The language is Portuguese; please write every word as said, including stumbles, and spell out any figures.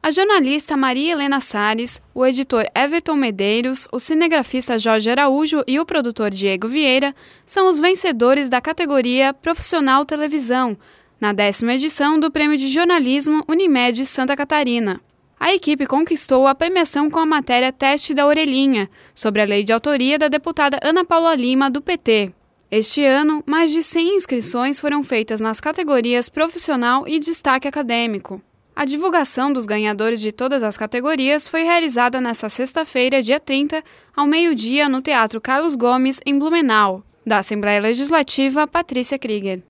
A jornalista Maria Helena Salles, o editor Everton Medeiros, o cinegrafista Jorge Araújo e o produtor Diego Vieira são os vencedores da categoria Profissional Televisão, na décima edição do Prêmio de Jornalismo Unimed Santa Catarina. A equipe conquistou a premiação com a matéria Teste da Orelhinha, sobre a lei de autoria da deputada Ana Paula Lima, do P T. Este ano, mais de cem inscrições foram feitas nas categorias Profissional e Destaque Acadêmico. A divulgação dos ganhadores de todas as categorias foi realizada nesta sexta-feira, dia trinta, ao meio-dia, no Teatro Carlos Gomes, em Blumenau. Da Assembleia Legislativa, Patrícia Krieger.